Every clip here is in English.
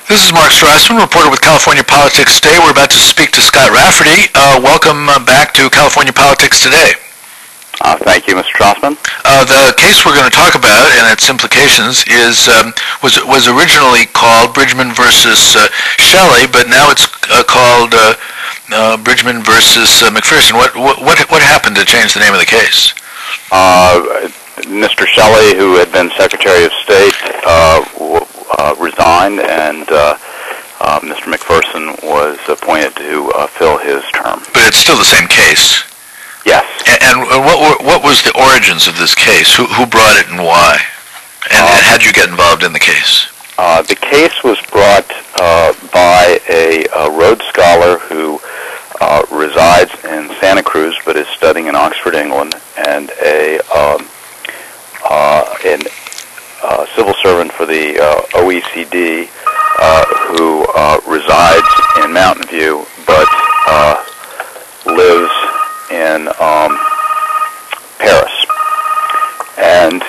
This is Mark Strassman, reporter with California Politics Today. We're about to speak to Scott Rafferty. Welcome back to California Politics Today. Thank you, Mr. Strassman. The case we're going to talk about and its implications was originally called Bridgman versus Shelley, but now it's called Bridgman versus McPherson. What happened to change the name of the case? Mr. Shelley, who had been Secretary of State, resigned, and Mr. McPherson was appointed to fill his term. But it's still the same case. Yes. And what was the origins of this case? Who brought it and why? And how did you get involved in the case? The case was brought by a Rhodes Scholar who resides in Santa Cruz but is studying in Oxford, England, and a civil servant for the OECD who resides in Mountain View but lives in Paris. And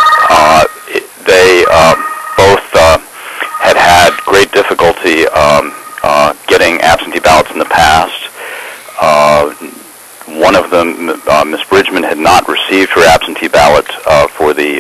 they both had great difficulty getting absentee ballots in the past. One of them, Ms. Bridgman, had not received her absentee ballot for the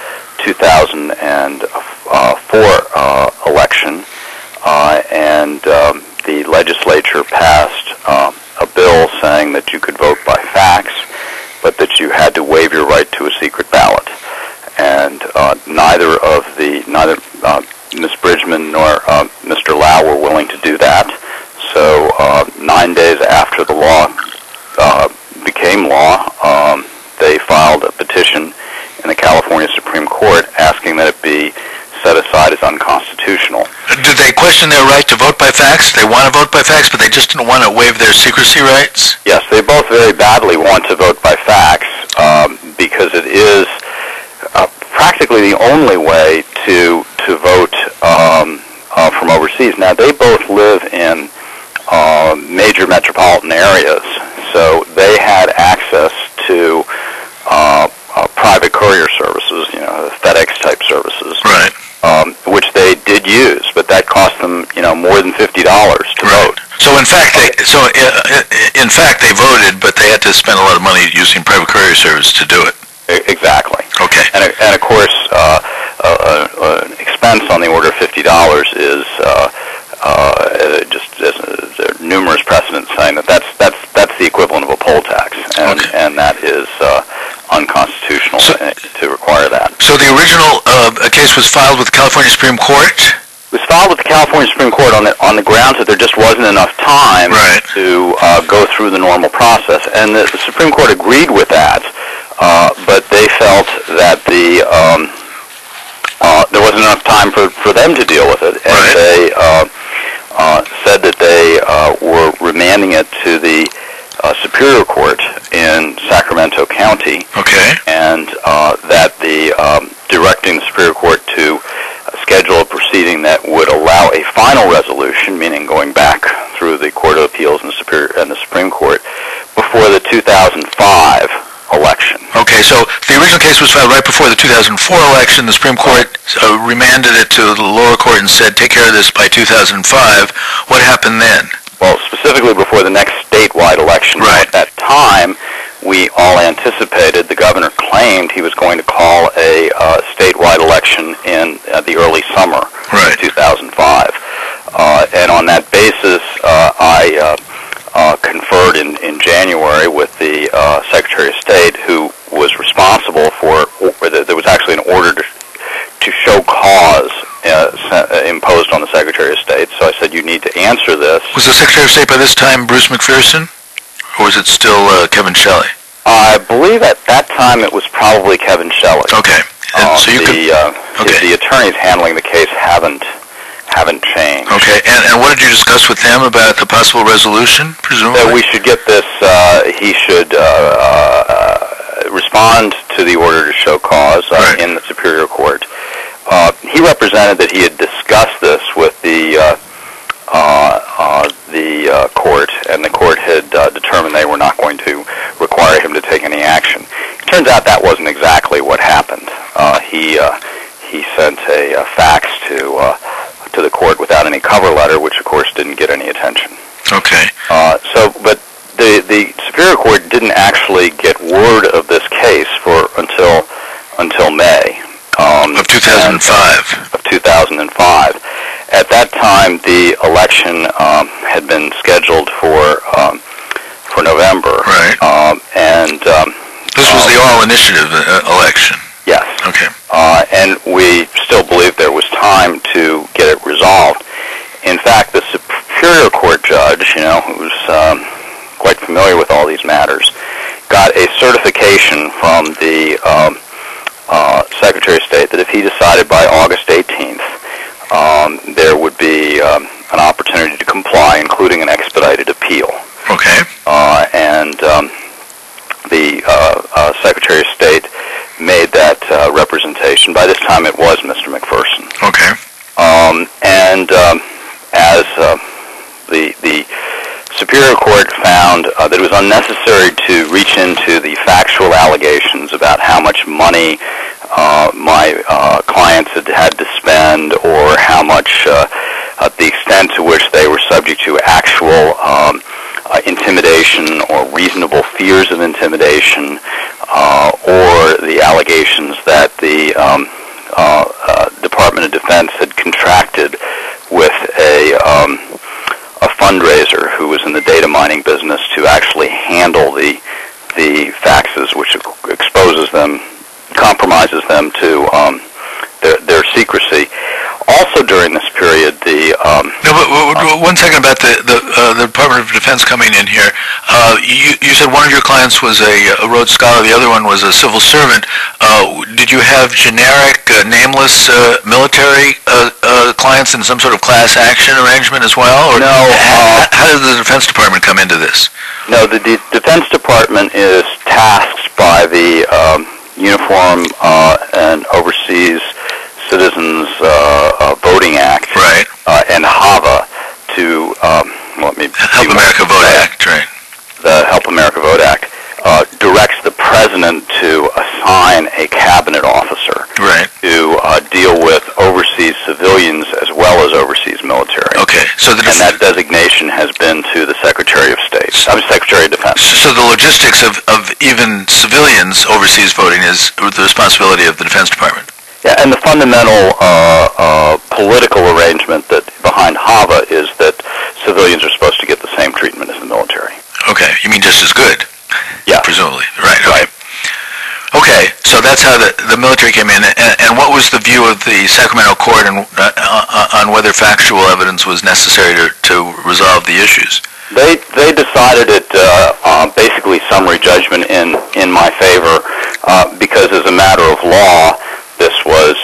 2004 election, and the legislature passed a bill saying that you could vote by fax, but that you had to waive your right to a secret ballot. And neither Ms. Bridgman nor Mr. Lau were willing to do that. So 9 days after the law became law, they filed a petition in the California Supreme Court asking that it be set aside as unconstitutional. Did they question their right to vote by fax? They want to vote by fax, but they just didn't want to waive their secrecy rights? Yes, they both very badly want to vote by fax because it is practically the only way to vote from overseas. Now, they both live in major metropolitan areas, so they had access to private courier services, FedEx type services, right? Which they did use, but that cost them, more than $50 to vote. So in fact, they voted, but they had to spend a lot of money using private courier service to do it. Exactly. Okay. And of course, an expense on the order of $50 is there are numerous precedents saying that's the equivalent of a poll tax, and that is unconstitutional to require that. So the original case was filed with the California Supreme Court? It was filed with the California Supreme Court on the grounds that there just wasn't enough time to go through the normal process, and the Supreme Court agreed with that, but they felt that there wasn't enough time for them to deal with it, and they said that they were remanding it to the Superior Court in Sacramento County, and that directing the Superior Court to schedule a proceeding that would allow a final resolution, meaning going back through the Court of Appeals and the Supreme Court, before the 2005 election. Okay, so the original case was filed right before the 2004 election. The Supreme Court remanded it to the lower court and said, take care of this by 2005. What happened then? Well, specifically before the next statewide election. Right. At that time, we all anticipated, the governor claimed he was going to call a statewide election in the early summer of 2005. And on that basis, I conferred in January with the Secretary of State, who was responsible for, there was actually an order to show cause imposed on the Secretary of State. So I said, you need to answer this. Was the Secretary of State by this time Bruce McPherson? Or was it still Kevin Shelley? I believe at that time it was probably Kevin Shelley. Okay. So the attorneys handling the case haven't changed. Okay. And what did you discuss with them about the possible resolution, presumably? That we should get this, he should respond to the order to show cause in the Superior Court. He represented that he had discussed this with the court, and the court had determined they were not going to require him to take any action. It turns out that wasn't exactly what happened. He sent a fax to to the court without any cover letter, which of course didn't get any attention. Okay. But the Superior Court didn't actually get word of this case until May Of 2005. Of 2005. At that time, the election had been scheduled for November. Right. This was the all-initiative election. Yes. Okay. And we still believe there was time to get it resolved. In fact, the Superior Court judge, who's quite familiar with all these matters, got a certification from the Secretary of State that if he decided by August 18th, there would be an opportunity to comply, including an expedited appeal. Okay. And the Secretary of State made that representation. By this time, it was Mr. McPherson. Okay. As the Superior Court found that it was unnecessary to reach into the factual allegations about how much money my clients had to spend, or how much, the extent to which they were subject to actual intimidation or reasonable fears of intimidation, or the allegations that the Department of Defense had contracted with a fundraiser who was in the data mining business to actually handle the faxes, which compromises them to their secrecy. Also during this period, one second about the Department of Defense coming in here. You said one of your clients was a Rhodes Scholar, the other one was a civil servant. Did you have generic, nameless military clients in some sort of class action arrangement as well? Or no. How did the Defense Department come into this? No, the Defense Department is tasked by the Uniform and Overseas Citizens Voting Act, right, and HAVA to Help America Vote Act, right? The Help America Vote Act directs the president to assign a cabinet officer, right, to deal with overseas civilians as well as overseas military. Okay, so and that designation has been to the Secretary of State, Secretary of Defense. So the logistics of even civilians overseas voting is the responsibility of the Defense Department. Yeah, and the fundamental political arrangement that behind HAVA is that civilians are supposed to get the same treatment as the military. Okay, you mean just as good? Yeah. Presumably, right, okay. Okay, so that's how the military came in, and what was the view of the Sacramento court on whether factual evidence was necessary to resolve the issues? They decided it basically summary judgment in my favor because as a matter of law, this was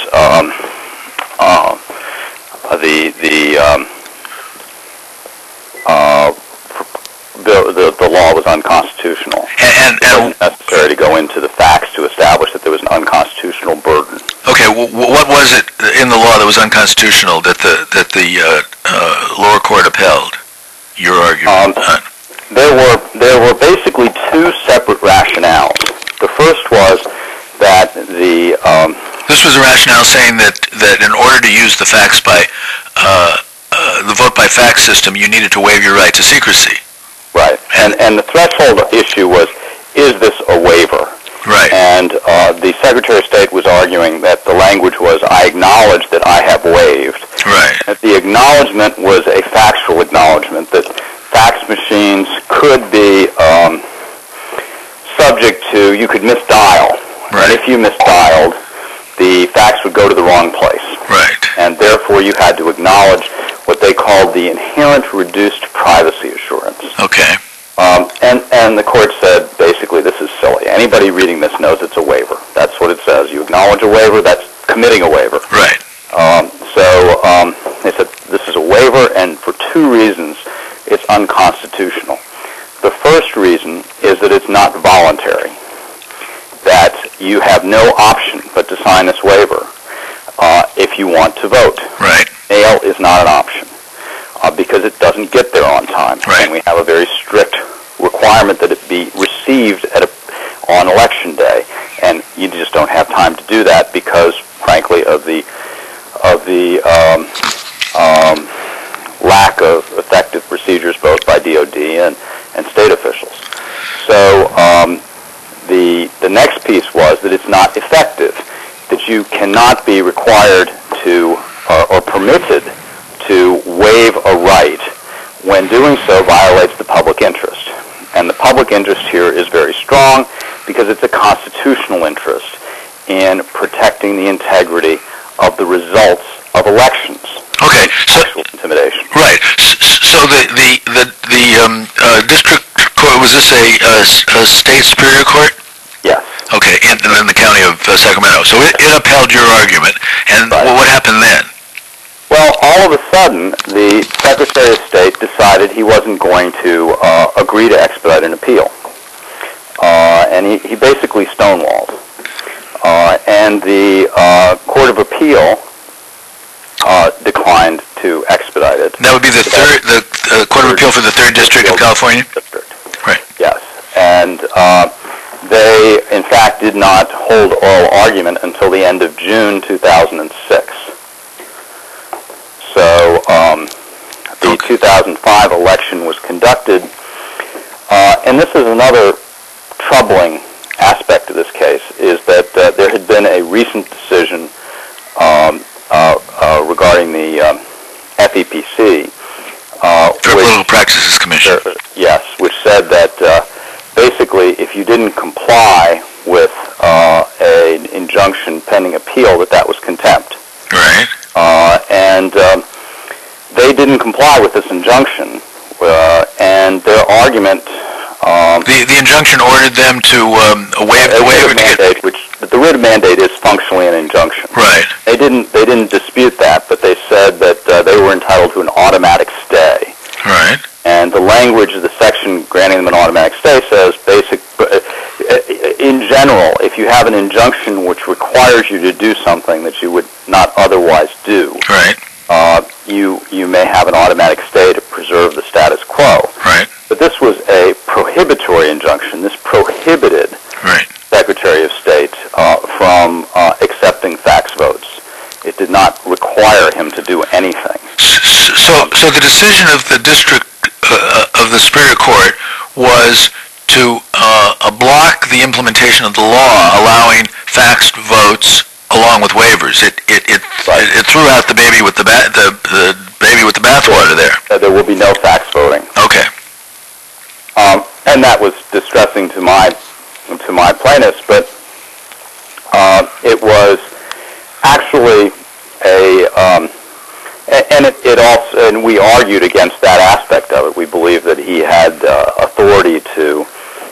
the law was unconstitutional. And it wasn't necessary to go into the facts to establish that there was an unconstitutional burden. Okay, what was it in the law that was unconstitutional that the lower court upheld? Your argument. There were basically two separate rationales. The first was that this was a rationale saying that in order to use the fax by the vote by fax system, you needed to waive your right to secrecy. Right, and the threshold issue was, is this a waiver? Right. And the Secretary of State was arguing that the language was, I acknowledge that I have waived. Right. That the acknowledgement was a factual acknowledgement, that fax machines could be subject to, you could misdial. Right. And if you misdialed, the fax would go to the wrong place. Right. And therefore you had to acknowledge what they called the inherent reduced privacy assurance. Okay. And the court said, basically, this is silly. Anybody reading this knows it's a waiver. That's what it says. You acknowledge a waiver, that's committing a waiver. Right. So they said, this is a waiver, and for two reasons, it's unconstitutional. The first reason is that it's not voluntary, that you have no option but to sign this waiver if you want to vote. Right. Mail is not an option because it doesn't get there on time. Right. And we have a very strict requirement that it be received on election day, and you just don't have time to do that because, frankly, of the DOD and state officials. So the next piece was that it's not effective, that you cannot be required to or permitted to waive a right when doing so violates the public interest. And the public interest here is very strong because it's a constitutional interest in protecting the integrity of the results of elections. Okay, so Actual intimidation. right. So the district court, was this a state superior court? Yes. Okay, in the county of Sacramento. So it upheld your argument, and Right. what happened then? Well, all of a sudden, the Secretary of State decided he wasn't going to agree to expedite an appeal. And he basically stonewalled. And the Court of Appeal declined to expedite it. That would be the Court of Appeal for the 3rd District of California? District. Right. Yes. And they, in fact, did not hold oral argument until the end of June 2006. So the 2005 election was conducted, and this is another troubling aspect of this case, is that there had been a recent decision regarding the FEPC. Fair Political Practices Commission. Yes, which said that basically if you didn't comply with an injunction pending appeal, that was contempt. Right. And they didn't comply with this injunction, and their argument... The injunction ordered them to waive the waiver to get... The writ of mandate is functionally an injunction. Right. They didn't dispute that, but they said that they were entitled to an automatic stay. Right. And the language of the section granting them an automatic stay says in general, if you have an injunction which requires you to do something that you would not otherwise do, right, you may have an automatic stay to preserve the status quo. Right. But this was a prohibitory injunction. This prohibited right. Secretary of State from accepting fax votes. It did not require him to do anything. So the decision of the district of the Superior Court was to block the implementation of the law allowing faxed votes along with waivers. It threw out the baby with the baby with the bathwater there. There will be no fax voting. Okay. And that was distressing to my plaintiffs, but it was actually and we argued against that aspect of it. We believe that he had authority to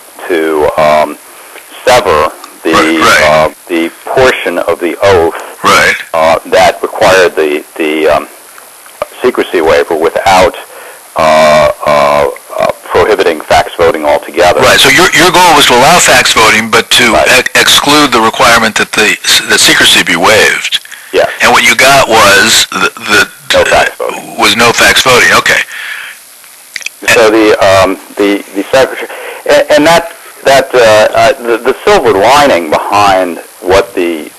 sever the portion of the oath that required the secrecy waiver without prohibiting fax voting altogether. Right. So your goal was to allow fax voting, but to exclude the requirement that the secrecy be waived. Yes. And what you got was no fax voting. Was no fax voting. Okay. So the secretary, and the silver lining behind what the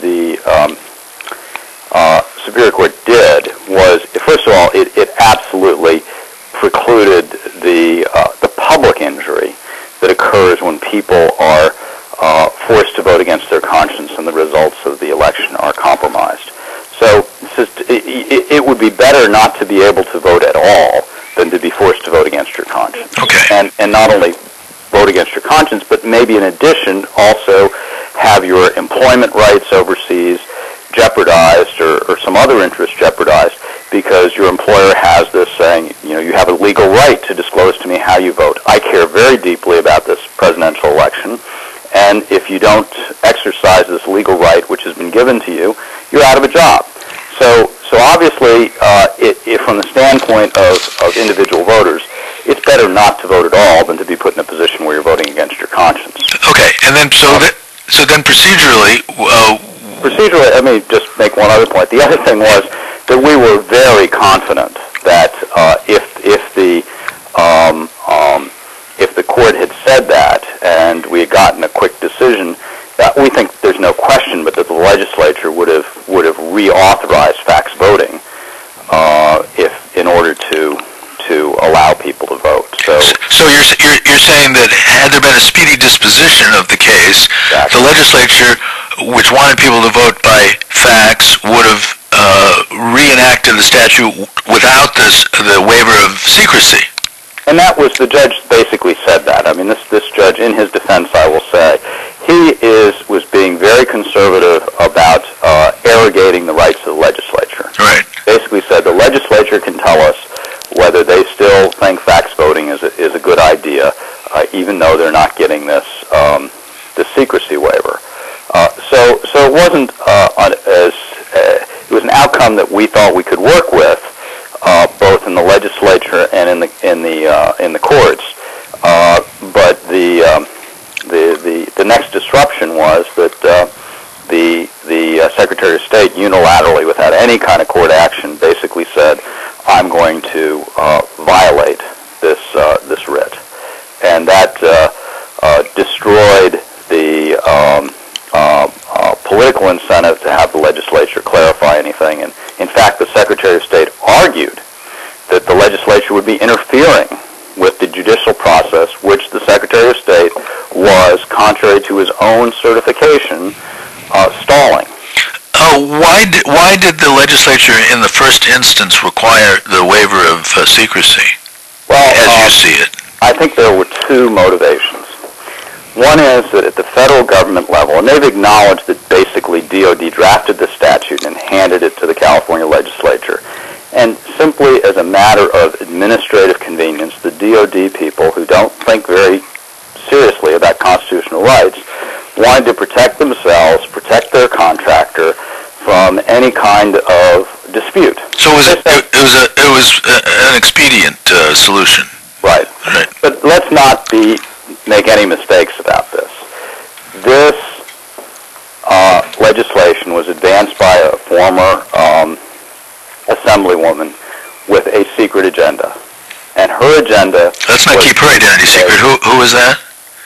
Superior Court did was, first of all, it absolutely precluded the public injury that occurs when people are forced to vote against their conscience and the results of the election are compromised. So it would be better not to be able to vote at all than to be forced to vote against your conscience. Okay. And not only vote against your conscience, but maybe in addition also have your employment rights overseas jeopardized or some other interest jeopardized because your employer has this saying, you have a legal right to disclose to me how you vote. I care very deeply about this presidential election, and if you don't exercise this legal right which has been given to you, you're out of a job. So obviously, if from the standpoint of individual voters, it's better not to vote at all than to be put in a position where you're voting against your conscience. Okay, and then so then procedurally. Procedurally, let me just make one other point. The other thing was that we were very confident that if the court had said that and we had gotten a quick decision, we think there's no question, but that the legislature would have reauthorized fax voting if in order to allow people to vote. So you're saying that had there been a speedy disposition of the case, Exactly. the legislature, which wanted people to vote by fax, would have reenacted the statute without the waiver of secrecy. And that was, the judge basically said that. I mean, this judge, in his defense, I will say, he was being very conservative about arrogating the rights of the legislature. Right. Basically said the legislature can tell us whether they still think fax voting is a good idea, even though they're not getting this secrecy waiver. So it wasn't it was an outcome that we thought we could work with, both in the legislature and in the courts. But the next disruption was that the Secretary of State unilaterally, without any kind of court action, basically said, "I'm going to violate this writ," and that destroyed the political incentive to have the legislature clarify anything. And in fact, the Secretary of State argued that the legislature would be interfering with the judicial process, which the Secretary of State was, contrary to his own certification, stalling. Why did the legislature in the first instance require the waiver of secrecy, Well, as you see it? I think there were two motivations. One is that at the federal government level, and they've acknowledged that basically DOD drafted the statute and handed it to the California legislature, and simply as a matter of administrative convenience, the DOD people, who don't think very seriously about constitutional rights, wanted to protect themselves, protect their contractor from any kind of dispute. So it was an expedient solution. Right. Right. But let's not make any mistakes about this. This legislation was advanced by a former assemblywoman with a secret agenda, and her agenda. Let's not keep her identity secret. Who was that?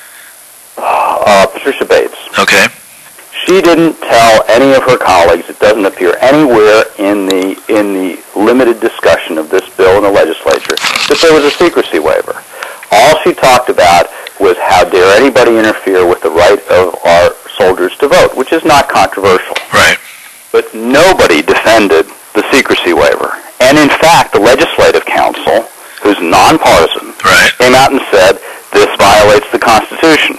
Patricia Bates. Okay. She didn't tell any of her colleagues. It doesn't appear anywhere in the limited discussion of this bill in the legislature that there was a secrecy waiver. All she talked about was how dare anybody interfere with the right of our soldiers to vote, which is not controversial. Right. But nobody defended the secrecy waiver. And in fact, the Legislative Council, who's nonpartisan, Right. came out and said this violates the Constitution.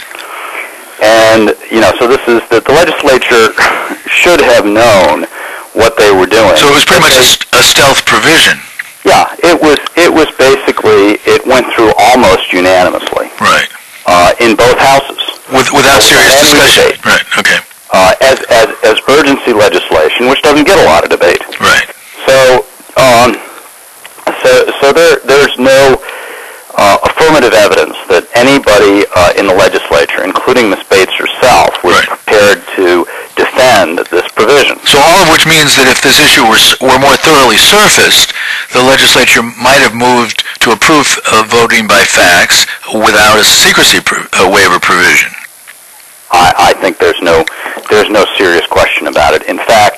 And, so this is that the legislature should have known what they were doing. So it was pretty much a stealth provision. Yeah, it was basically, it went through almost unanimously. Right. In both houses. Without serious discussion. Debate. Right. Okay. As urgency legislation, which doesn't get a lot of debate. Right. So there's no affirmative evidence that anybody in the legislature, including Ms. Bates herself, was Right. prepared to defend this provision. So all of which means that if this issue were more thoroughly surfaced, the legislature might have moved to approve voting by fax without a secrecy waiver provision. I think there's no serious question about it. In fact,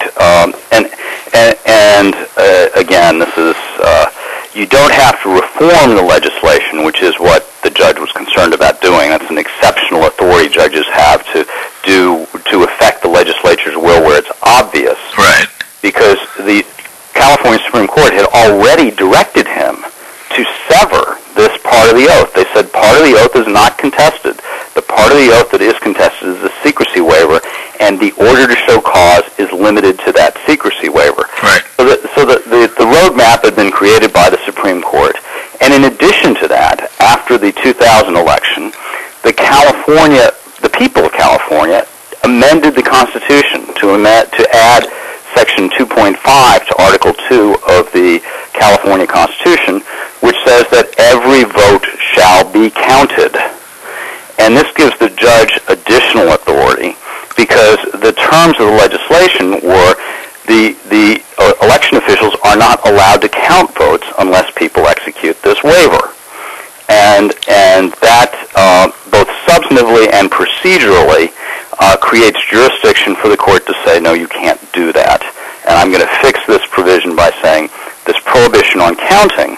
again, this is you don't have to reform the legislation, which is what the judge was concerned about doing. That's an exceptional authority judges have to affect the legislature's will where it's obvious. Right. Because the California Supreme Court had already directed him to sever this part of the oath. They said part of the oath is not contested. The part of the oath that is contested is the secrecy waiver, and the order to show cause is limited to that secrecy waiver. Right. So the roadmap had been created by the Supreme Court. And in addition to that, after the 2000 election, the people of California amended the Constitution to add Section 2.5 to Article 2 of the California Constitution, which says that every vote shall be counted. And this gives the judge additional authority because the terms of the legislation were the election officials are not allowed to count votes unless people execute this waiver. And that both substantively and procedurally creates jurisdiction for the court to say, no, you can't do that. And I'm going to fix this provision by saying this prohibition on counting, which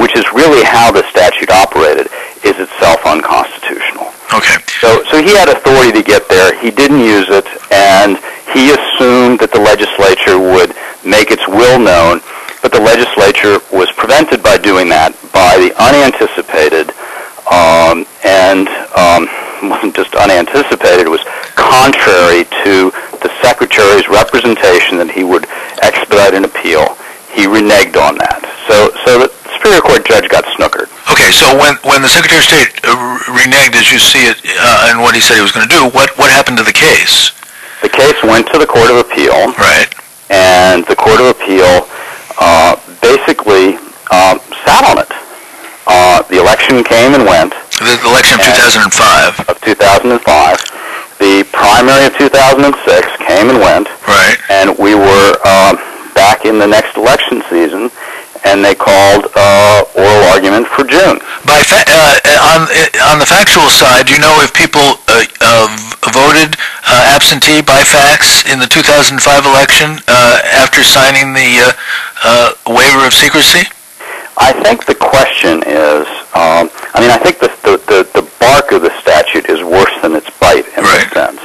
which is really how the statute operated, is itself unconstitutional. Okay. So he had authority to get there. He didn't use it, and he assumed that the legislature would make its will known, but the legislature was prevented by doing that by the unanticipated, and wasn't just unanticipated, it was contrary to the Secretary's representation that he would expedite an appeal. He reneged on that. So the Superior Court judge got snookered. Okay, so when the Secretary of State reneged, as you see it, and what he said he was going to do, what happened to the case? The case went to the Court of Appeal. Right. And the Court of Appeal basically sat on it. The election came and went. The election of 2005. Of 2005. The primary of 2006 came and went. Right. And we were back in the next election season, and they called oral argument for June. On the factual side, do you know if people voted absentee by fax in the 2005 election after signing the waiver of secrecy? I think the question is, I think the bark of the statute is worse than its bite in this sense.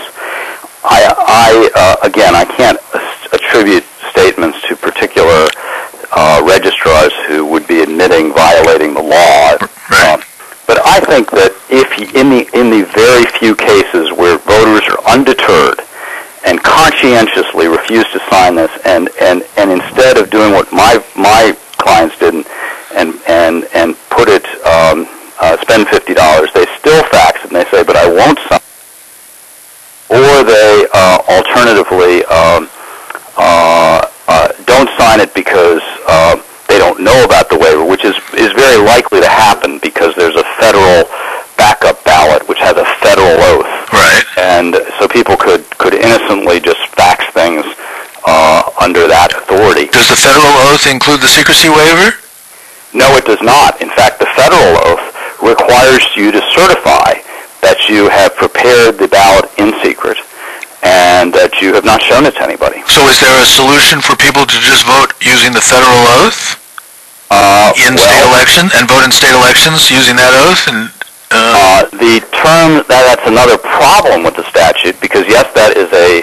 I can't attribute statements to particular registrars who would be admitting violating the law. Right. But I think that if in the very few cases where voters are undeterred and conscientiously refuse to sign this, and instead of doing what my clients did and put it spend $50, they still fax it and they say, but I won't sign. Or they alternatively don't sign it because they don't know about the waiver, which is very likely to happen because there's a federal backup ballot which has a federal oath. Right. And so people could innocently just fax things under that authority. Does the federal oath include the secrecy waiver? No, it does not. In fact, the federal oath requires you to certify that you have prepared the ballot in secret and that you have not shown it to anybody. So is there a solution for people to just vote using the federal oath in state elections and vote in state elections using that oath? And the term that's another problem with the statute because yes, that is a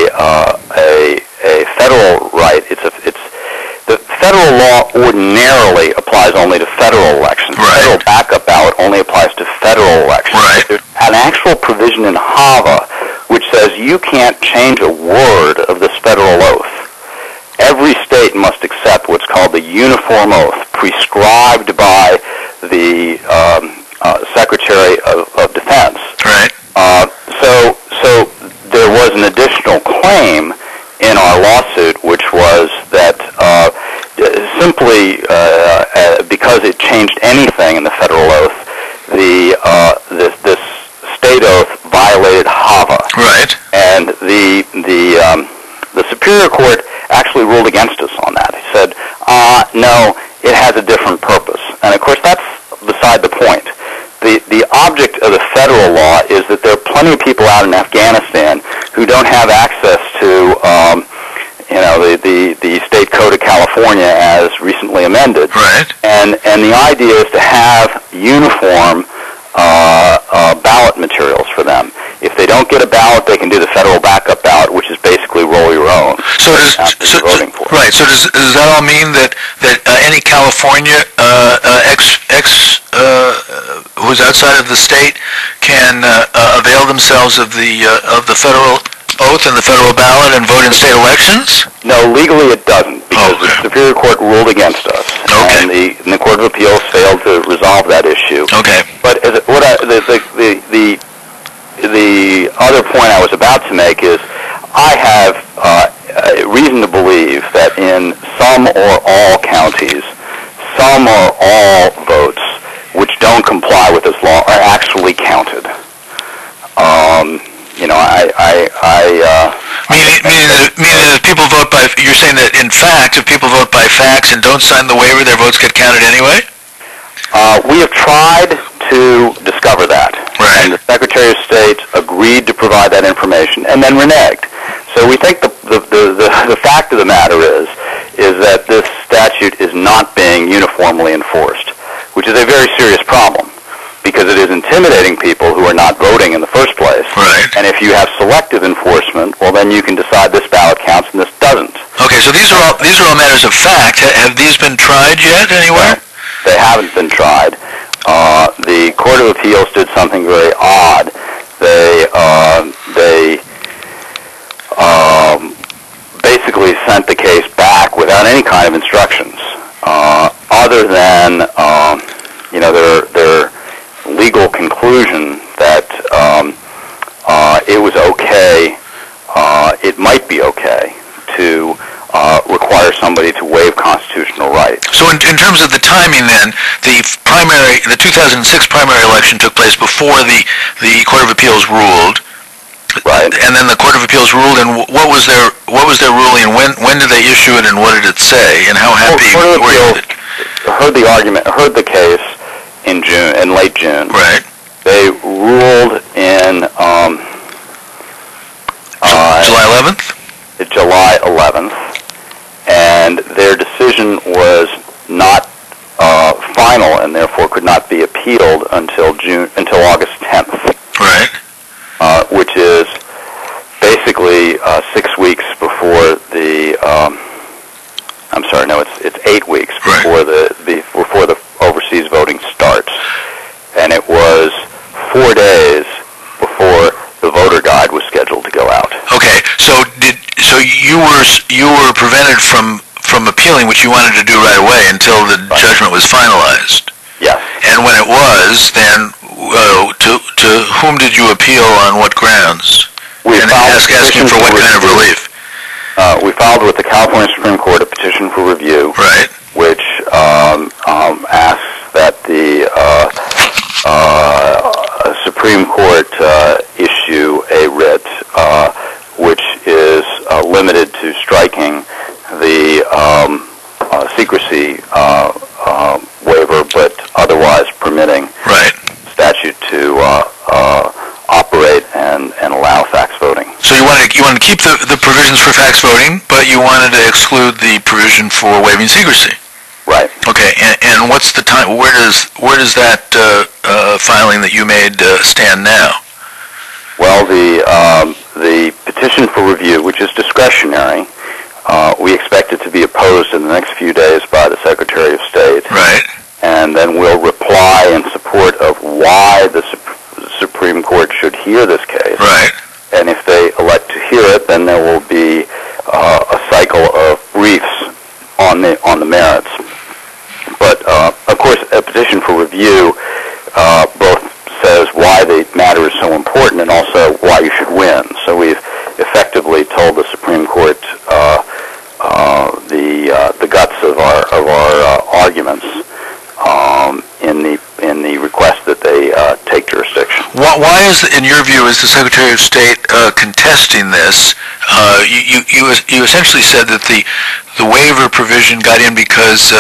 federal right. The federal law ordinarily applies only to federal elections. Right. The federal backup ballot only applies to federal elections. Right. There's an actual provision in HAVA which says you can't change a word of this federal oath. Every state must accept what's called the uniform oath prescribed by the Secretary of Defense. Right. So there was an additional claim in our lawsuit, which was that simply because it changed anything in the federal oath, this state oath violated HAVA. Right. And the Superior Court actually ruled against us on that. He said, no, it has a different purpose. And of course, that's beside the point. The object of the federal law is that there are plenty of people out in Afghanistan who don't have access to the state code of California as recently amended. Right. And the idea is to have uniform ballot materials for them. If they don't get a ballot, they can do the federal backup ballot, which is basically roll your own. So does that all mean that any California who's outside of the state can avail themselves of the federal oath and the federal ballot and vote in state elections? No, legally it doesn't, because the Superior Court ruled against us, and the Court of Appeals failed to resolve that issue. Okay. But the other point I was about to make is I have reason to believe that in some or all counties, some or all votes which don't comply with this law are actually counted. Meaning that if people vote by, you're saying that in fact, if people vote by fax and don't sign the waiver, their votes get counted anyway? We have tried to discover that. Right. And the Secretary of State agreed to provide that information and then reneged. So we think the fact of the matter is that this statute is not being uniformly enforced. is a very serious problem, because it is intimidating people who are not voting in the first place. Right. And if you have selective enforcement, well, then you can decide this ballot counts and this doesn't. Okay, so these are all matters of fact. Have these been tried yet anywhere? No, they haven't been tried. The Court of Appeals did something very odd. They basically sent the case back without any kind of instructions, other than their legal conclusion that it was okay, it might be okay to require somebody to waive constitutional rights. So in terms of the timing then, the 2006 primary election took place before the Court of Appeals ruled. Right. And then the Court of Appeals ruled, and what was their ruling, and when did they issue it, and what did it say, and how happy Court of were you Appeals with it? heard the case in late June. Right. They ruled in July 11th? July 11th, and their decision was not final, and therefore could not be appealed until August 10th. Right. Which is basically 6 weeks before the. I'm sorry, no, it's 8 weeks before the overseas voting starts, and it was 4 days before the voter guide was scheduled to go out. Okay, so you were prevented from appealing, which you wanted to do right away until the judgment was finalized. Yes. And when it was, then to whom did you appeal, on what grounds? Asking for what kind of relief? We filed with the California Supreme Court a petition for review, right, which asks that the Supreme Court issue a writ which is limited to striking the secrecy waiver, but otherwise permitting statute to operate and allow fax voting. So you wanted to keep the provisions for fax voting, but you wanted to exclude the provision for waiving secrecy. Right. Okay, and what's the time? Where does that filing that you made stand now? Well, the petition for review, which is discretionary, we expect it to be opposed in the next few days by the Secretary of State. Right. And then we'll reply in support of why the Supreme Court should hear this case. Right. And if they elect to hear it, then there will be a cycle of briefs on the merits. But of course, a petition for review both says why the matter is so important and also why you should win. So we've effectively told the Supreme Court the guts of our arguments in the request that they take jurisdiction. Why is, in your view, is the Secretary of State contesting this? You essentially said that the waiver provision got in because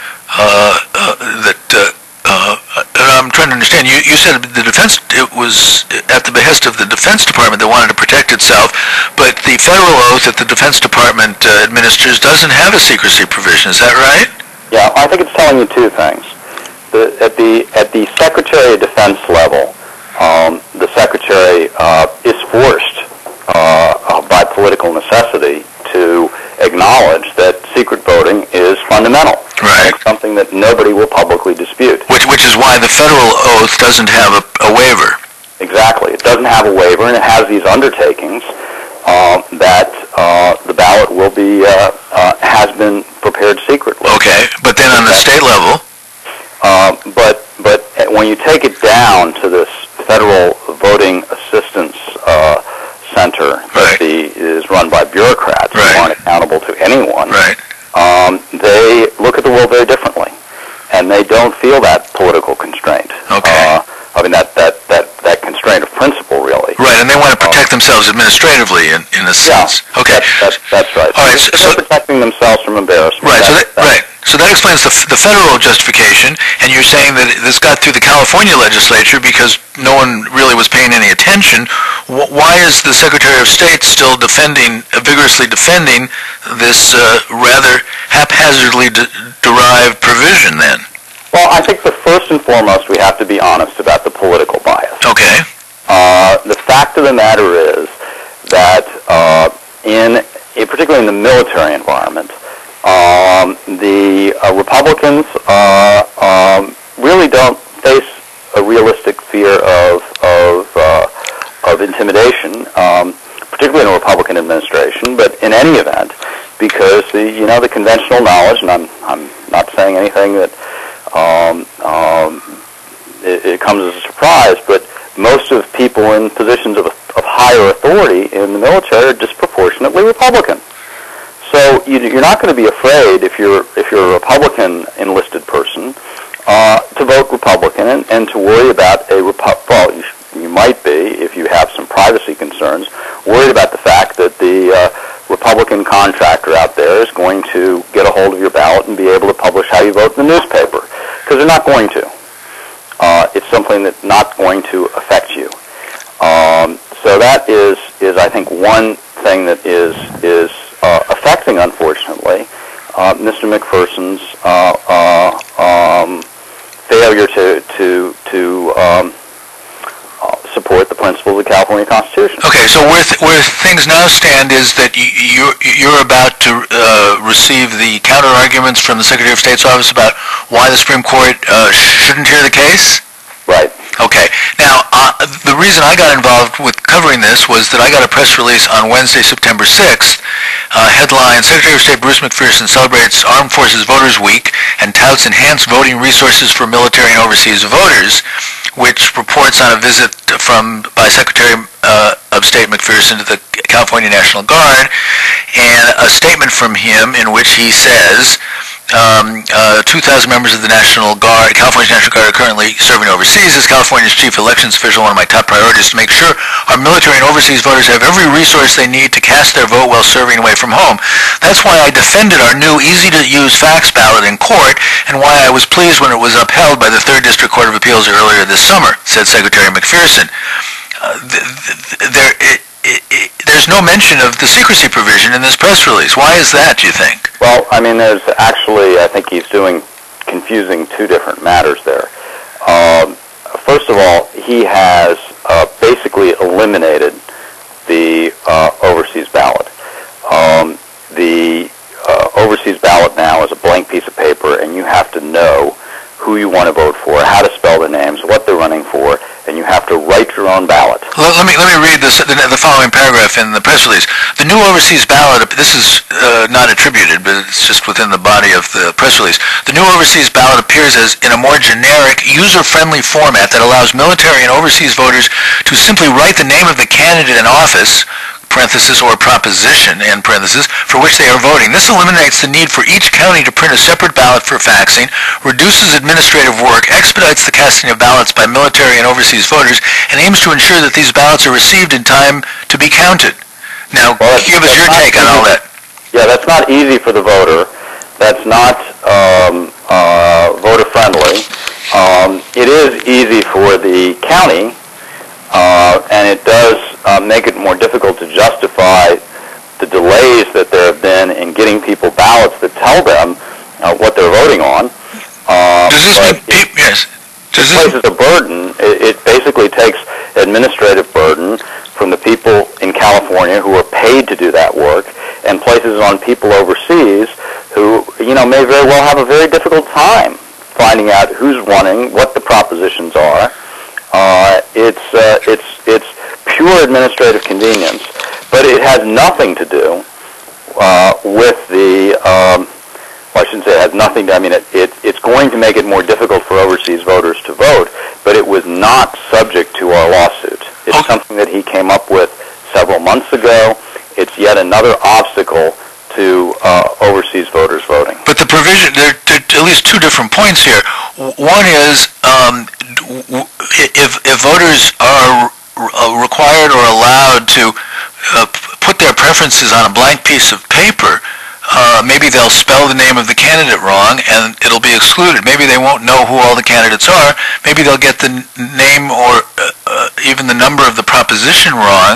I'm trying to understand. You said the defense, it was at the behest of the Defense Department that wanted to protect itself, but the federal oath that the Defense Department administers doesn't have a secrecy provision. Is that right? Yeah, I think it's telling you two things. At the Secretary of Defense level, the Secretary is forced by political necessity to acknowledge that secret voting is fundamental. Right. It's something that nobody will publicly dispute. Which is why the federal oath doesn't have a waiver. Exactly. It doesn't have a waiver, and it has these undertakings that the ballot will be has been prepared secretly. Okay, but then on the state level, but when you take it down to this federal voting assistance center that is run by bureaucrats who aren't accountable to anyone, they look at the world very differently, and they don't feel that political constraint. Okay. I mean that constraint of principle, really. Right, and they want to protect themselves administratively in a sense. Yeah. Okay. That's right. All right. So they're protecting themselves from embarrassment. Right. So that explains the federal justification, and you're saying that this got through the California legislature because no one really was paying any attention. Why is the Secretary of State still vigorously defending this rather haphazardly derived provision then? Well, I think first and foremost we have to be honest about the political bias. Okay. The fact of the matter is that particularly in the military environment, the Republicans really don't face a realistic fear of intimidation, particularly in a Republican administration. But in any event, because the conventional knowledge, and I'm not saying anything that it comes as a surprise, but most of people in positions of higher authority in the military are disproportionately Republican. So you're not going to be afraid if you're a Republican enlisted person to vote Republican and to worry about you might be, if you have some privacy concerns, worried about the fact that the Republican contractor out there is going to get a hold of your ballot and be able to publish how you vote in the newspaper, because they're not going to. It's something that's not going to affect you. So that is I think one thing that is affecting, unfortunately, Mr. McPherson's failure to support the principles of the California Constitution. Okay, so where things now stand is that you're about to receive the counter arguments from the Secretary of State's office about why the Supreme Court shouldn't hear the case? Right. Okay. Now, the reason I got involved with covering this was that I got a press release on Wednesday, September 6th, headline, Secretary of State Bruce McPherson celebrates Armed Forces Voters Week and touts enhanced voting resources for military and overseas voters, which reports on a visit by Secretary of State McPherson to the California National Guard, and a statement from him in which he says 2,000 members of the National Guard, California's National Guard, are currently serving overseas. As California's chief elections official, one of my top priorities is to make sure our military and overseas voters have every resource they need to cast their vote while serving away from home. That's why I defended our new easy-to-use fax ballot in court, and why I was pleased when it was upheld by the 3rd District Court of Appeals earlier this summer, said Secretary McPherson. There's no mention of the secrecy provision in this press release. Why is that, do you think? Well, I mean, there's actually, I think he's confusing two different matters there. First of all, he has basically eliminated the overseas ballot. The overseas ballot now is a blank piece of paper, and you have to know who you want to vote for, how to spell their names, what they're running for, and you have to write your own ballot. Let me read the following paragraph in the press release. The new overseas ballot, this is not attributed, but it's just within the body of the press release. The new overseas ballot appears as in a more generic, user-friendly format that allows military and overseas voters to simply write the name of the candidate in office, parenthesis, or proposition, end parenthesis, for which they are voting. This eliminates the need for each county to print a separate ballot for faxing, reduces administrative work, expedites the casting of ballots by military and overseas voters, and aims to ensure that these ballots are received in time to be counted. Now, give us your take on all that. Yeah, that's not easy for the voter. That's not voter-friendly. It is easy for the county, and it does make it more difficult to justify the delays that there have been in getting people ballots that tell them what they're voting on. Does this mean yes? Does this places a burden? It basically takes administrative burden from the people in California who are paid to do that work, and places it on people overseas who, may very well have a very difficult time finding out who's running, what the propositions are. It's pure administrative convenience, but it has nothing to do with the. I shouldn't say it has nothing to. I mean, it's going to make it more difficult for overseas voters to vote, but it was not subject to our lawsuit. It's something that he came up with several months ago. It's yet another obstacle to overseas voters voting. But the provision, there are at least two different points here. One is if voters are required or allowed to put their preferences on a blank piece of paper, maybe they'll spell the name of the candidate wrong and it'll be excluded. Maybe they won't know who all the candidates are. Maybe they'll get the name or even the number of the proposition wrong,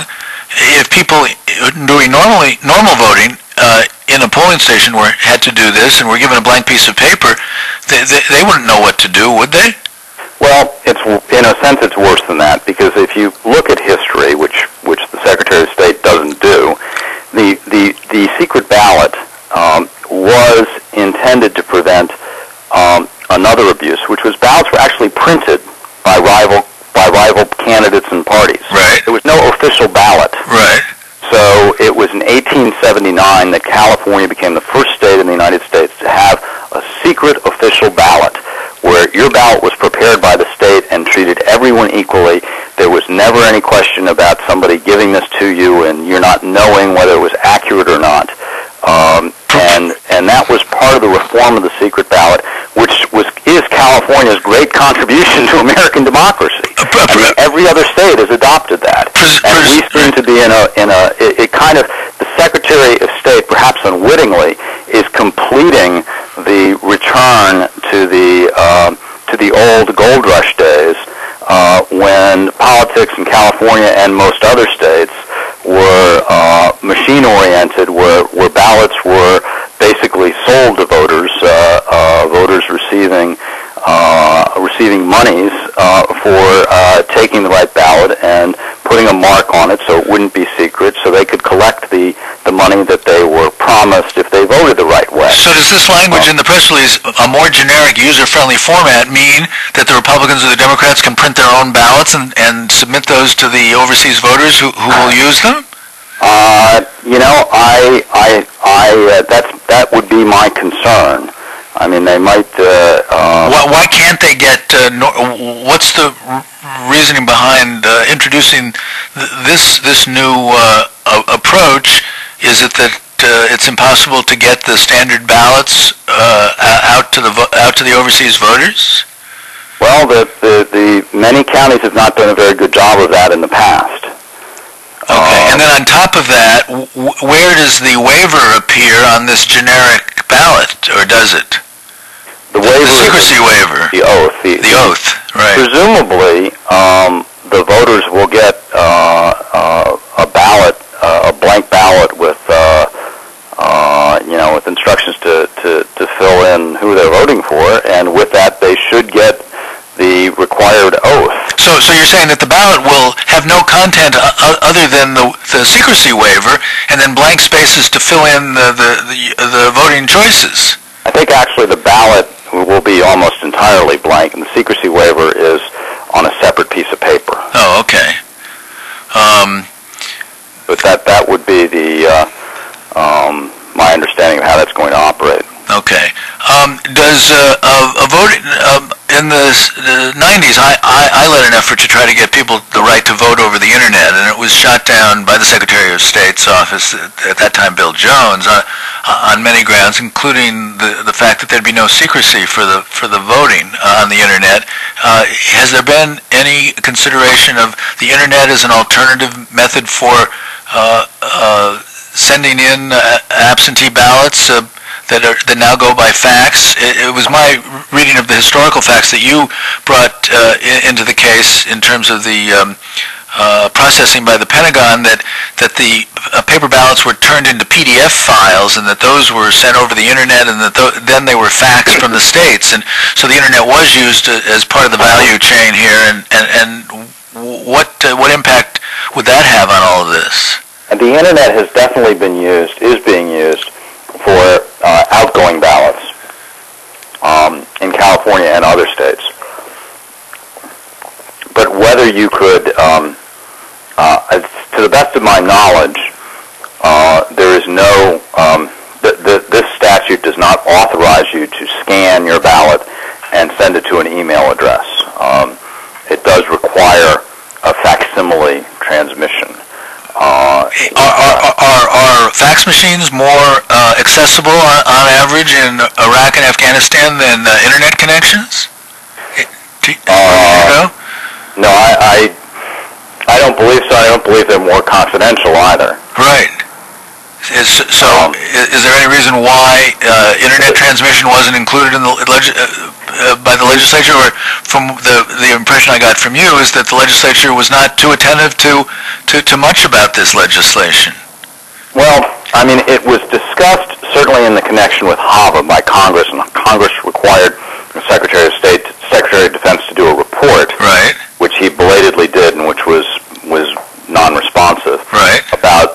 if people doing normal voting in a polling station had to do this and were given a blank piece of paper, they wouldn't know what to do, would they? Well, in a sense it's worse than that, because if you look at history, which the Secretary of State doesn't do, the secret ballot was intended to prevent another abuse, which was ballots were actually printed by rival candidates and parties. Right. There was no official ballot. Right. So it was in 1879 that California became the first state in the United States to have a secret official ballot, where your ballot was prepared by the state and treated everyone equally. There was never any question about somebody giving this to you and you're not knowing whether it was accurate or not. And that was part of the reform of the secret ballot, which is California's great contribution to American democracy. I mean, every other state has adopted that, and we seem to be the Secretary of State, perhaps unwittingly, is completing the return to the old gold rush days, when politics in California and most other states were machine-oriented, where ballots were basically sold to voters, voters receiving monies for taking the right ballot and putting a mark on it so it wouldn't be secret, so they could collect the money that they were promised if they voted the right way. So does this language in the press release, a more generic, user-friendly format, mean that the Republicans or the Democrats can print their own ballots and submit those to the overseas voters who will use them? That would be my concern. I mean, they might. Why can't they get? What's the reasoning behind introducing this new approach? Is it that it's impossible to get the standard ballots out to the overseas voters? Well, the many counties have not done a very good job of that in the past. Okay, and then on top of that, where does the waiver appear on this generic ballot, or does it? The waiver, the secrecy waiver. The oath. The oath, right. Presumably, the voters will get a ballot, a blank ballot with, with instructions to fill in who they're voting for, and with that, they should get the required oath. So you're saying that the ballot will have no content other than the secrecy waiver, and then blank spaces to fill in the voting choices? I think actually the ballot will be almost entirely blank, and the secrecy waiver is on a separate piece of paper. Oh, okay. But that would be my understanding of how that's going to operate. Okay. Does a vote in the 90s? I led an effort to try to get people the right to vote over the internet, and it was shot down by the Secretary of State's office at that time, Bill Jones, on many grounds, including the fact that there'd be no secrecy for the voting on the internet. Has there been any consideration of the internet as an alternative method for sending in absentee ballots that now go by fax? It was my reading of the historical facts that you brought into the case in terms of the processing by the Pentagon, that the paper ballots were turned into PDF files, and that those were sent over the internet, and that then they were faxed from the states, and so the internet was used as part of the value chain here. And what impact would that have on all of this? And the internet has definitely is being used for outgoing ballots in California and other states. But whether you could, to the best of my knowledge, there is no, this statute does not authorize you to scan your ballot and send it to an email address. It does require a facsimile transmission. Are fax machines more accessible on average in Iraq and Afghanistan than internet connections? No, I don't believe so. I don't believe they're more confidential either. Right. Is there any reason why internet transmission wasn't included in by the legislature, or from the impression I got from you is that the legislature was not too attentive to much about this legislation. Well, I mean, it was discussed certainly in the connection with HAVA by Congress, and Congress required the Secretary of State, Secretary of Defense to do a report, right, which he belatedly did, and which was non-responsive, right, about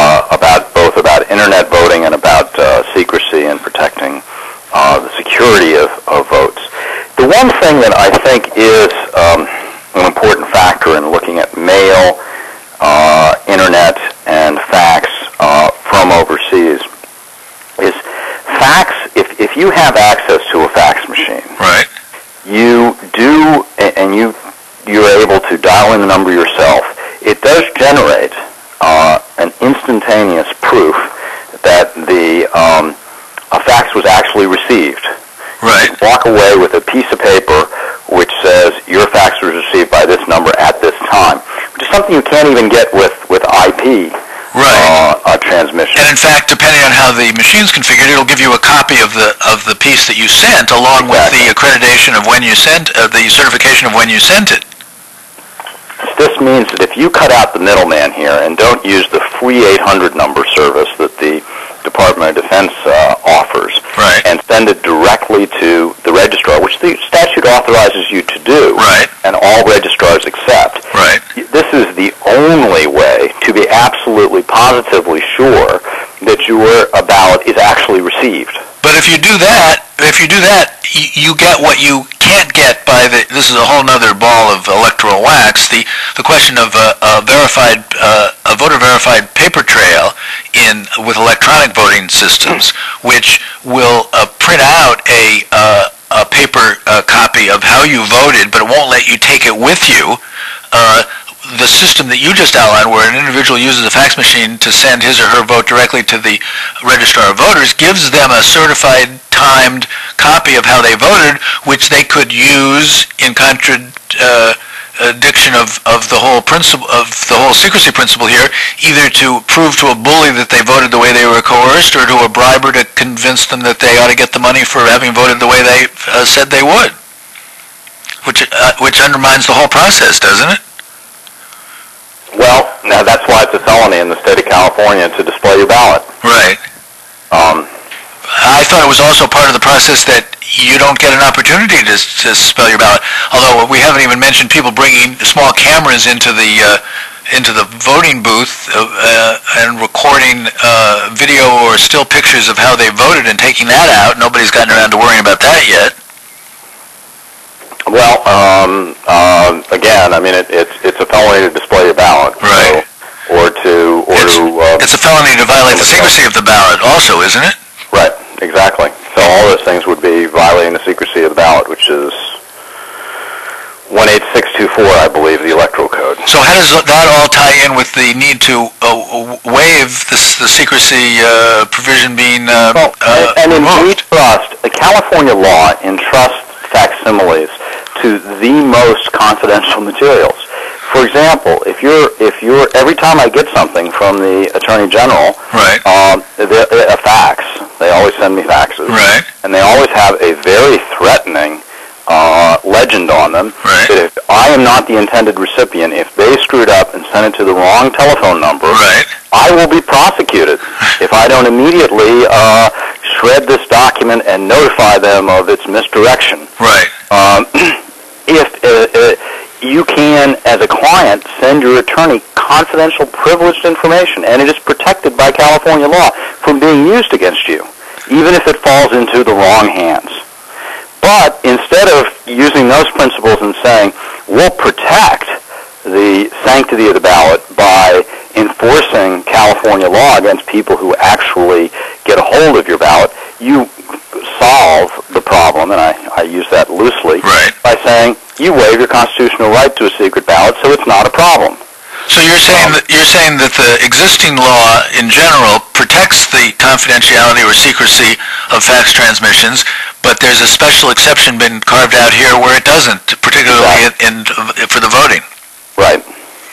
internet voting and about secrecy and protecting the security of votes. The one thing that I think is an important factor in looking at mail, internet, and fax from overseas is fax. If you have access to a fax machine, right, you do, and you're able to dial in the number yourself. It does generate an instantaneous proof that a fax was actually received. right. You walk away with a piece of paper which says your fax was received by this number at this time, which is something you can't even get with IP transmission. And in fact, depending on how the machine's configured, it'll give you a copy of the piece that you sent, along with the accreditation of when you sent, the certification of when you sent it. This means that if you cut out the middleman here and don't use the free 800 number service that the Department of Defense offers, right, and send it directly to the registrar, which the statute authorizes you to do, right, and all registrars accept, right, this is the only way to be absolutely positively sure that your ballot is actually received. But if you do that, you get what you can't get by this is a whole nother ball of electoral wax. The question of a voter verified paper trail with electronic voting systems, which will print out a paper copy of how you voted, but it won't let you take it with you. The system that you just outlined, where an individual uses a fax machine to send his or her vote directly to the registrar of voters, gives them a certified, timed copy of how they voted, which they could use in contradiction of the whole principle of the whole secrecy principle here, either to prove to a bully that they voted the way they were coerced, or to a briber to convince them that they ought to get the money for having voted the way they said they would, which undermines the whole process, doesn't it? Well, now that's why it's a felony in the state of California to display your ballot. Right. I thought it was also part of the process that you don't get an opportunity to spell your ballot. Although we haven't even mentioned people bringing small cameras into the voting booth and recording video or still pictures of how they voted and taking that out. Nobody's gotten around to worrying about that yet. Well, again, I mean, it's a felony to display your ballot, right? So, it's a felony to violate the secrecy of the ballot, also, isn't it? Right, exactly. So all those things would be violating the secrecy of the ballot, which is 18624, I believe, the Electoral Code. So how does that all tie in with the need to waive the secrecy provision being and in removed? the California law entrusts facsimiles to the most confidential materials. For example, if you're every time I get something from the Attorney General, right, a fax, they always send me faxes, right, and they always have a very threatening legend on them, right, that if I am not the intended recipient, if they screwed up and sent it to the wrong telephone number, right, I will be prosecuted if I don't immediately shred this document and notify them of its misdirection. right. If you can, as a client, send your attorney confidential, privileged information, and it is protected by California law from being used against you, even if it falls into the wrong hands. But instead of using those principles and saying, we'll protect the sanctity of the ballot by enforcing California law against people who actually get a hold of your ballot, you solve the problem, and I use that loosely, right, by saying you waive your constitutional right to a secret ballot, so it's not a problem. So you're saying that the existing law in general protects the confidentiality or secrecy of fax transmissions, but there's a special exception been carved out here where it doesn't, particularly for the voting. Right.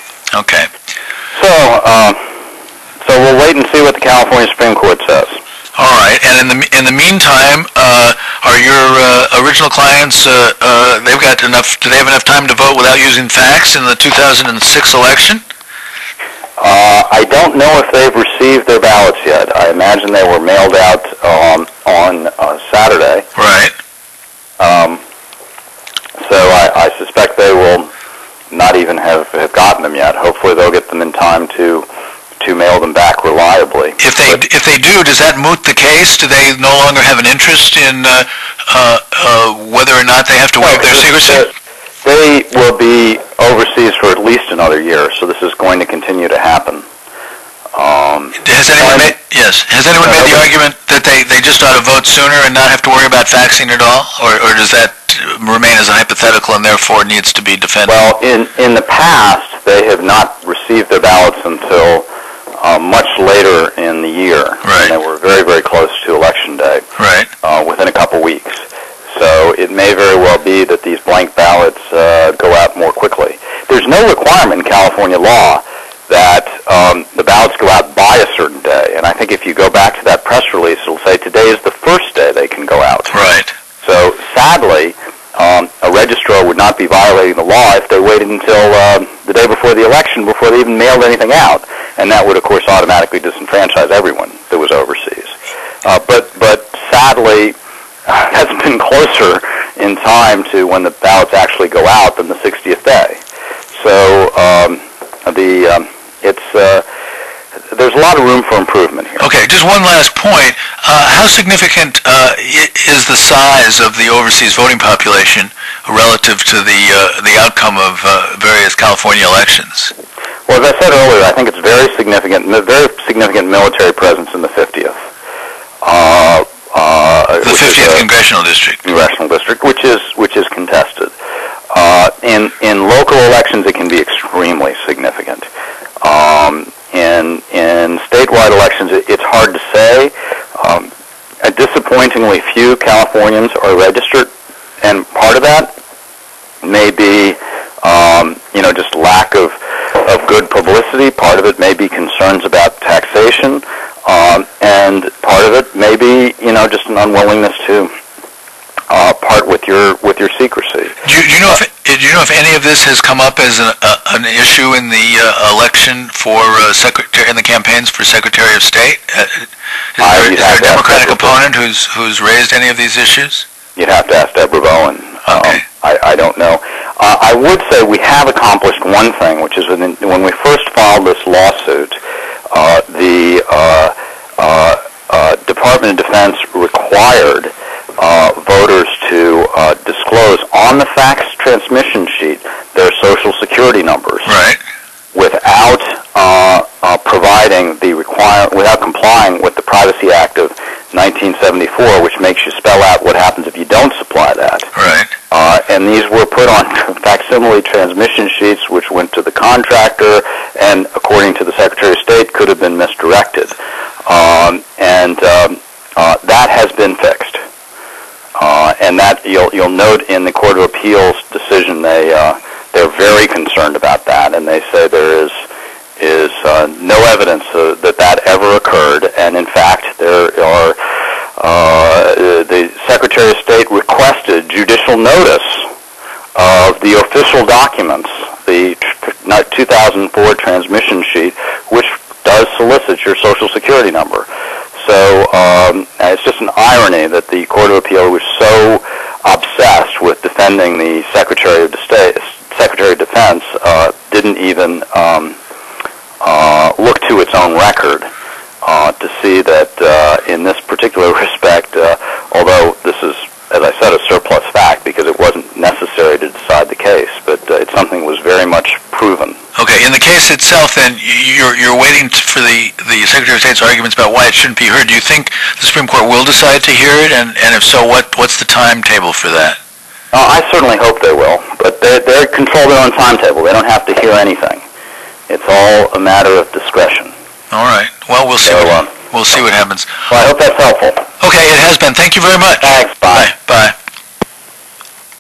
Okay. So we'll wait and see what the California Supreme Court says. All right, and in the meantime, are your original clients? They've got enough. Do they have enough time to vote without using fax in the 2006 election? I don't know if they've received their ballots yet. I imagine they were mailed out on Saturday. Right. So I suspect they will not even have gotten them yet. Hopefully, they'll get them in time to mail them back reliably. If they do, does that moot the case? Do they no longer have an interest in whether or not they have to waive their secrecy? They will be overseas for at least another year, so this is going to continue to happen. Has anyone made the argument that they just ought to vote sooner and not have to worry about faxing at all, or does that remain as a hypothetical and therefore needs to be defended? Well, in the past, they have not received their ballots until much later in the year. Right. And they were very, very close to Election Day. Right. Within a couple weeks. So it may very well be that these blank ballots go out more quickly. There's no requirement in California law that the ballots go out by a certain day. And I think if you go back to that press release, it'll say today is the first day they can go out. Right. So sadly, a registrar would not be violating the law if they waited until the day before the election before they even mailed anything out. And that would, of course, automatically disenfranchise everyone that was overseas. But sadly, has been closer in time to when the ballots actually go out than the 60th day. So there's a lot of room for improvement here. Okay, just one last point. How significant is the size of the overseas voting population relative to the outcome of various California elections? Well, as I said earlier, I think it's very significant military presence in the 50th. The 50th congressional district. Congressional district, which is contested. In local elections, it can be extremely significant. In statewide elections, it's hard to say. Disappointingly few Californians are registered, and part of that may be just lack of good publicity. Part of it may be concerns about taxation. And part of it may be, just an unwillingness to part with your secrecy. Do you know if any of this has come up as an issue in the election for in the campaigns for Secretary of State? Is there a Democratic opponent who's raised any of these issues? You'd have to ask Deborah Bowen. Okay. I don't know. I would say we have accomplished one thing, which is when we first filed this lawsuit, the Department of Defense required voters to disclose on the fax transmission sheet their Social Security numbers. Right. Without without complying with the Privacy Act of 1974, which makes you spell out what happens if you don't supply that. Right. And these were put on facsimile transmission sheets, which went to the contractor, and according to the Secretary of State, could have been misdirected. That has been fixed. And that you'll note in the Court of Appeals decision, they're very concerned about that, and they say there is no evidence that ever occurred. And in fact, there are the Secretary of State requested judicial notice of the official documents, the 2004 transmission sheet, which does solicit your Social Security number. So it's just an irony that the Court of Appeal was so obsessed with defending the Secretary of Defense, didn't even look to its own record to see that in this particular respect, although this is, as I said, a surplus fact because it wasn't necessary to decide the case, but it's something that was very much proven. Okay, in the case itself, then, you're waiting for the Secretary of State's arguments about why it shouldn't be heard. Do you think the Supreme Court will decide to hear it, and if so, what's the timetable for that? I certainly hope they will, but they control their own timetable. They don't have to hear anything. It's all a matter of discretion. All right. Well, we'll see. We'll see what happens. Well, I hope that's helpful. Okay, it has been. Thank you very much. Thanks. Bye. Bye.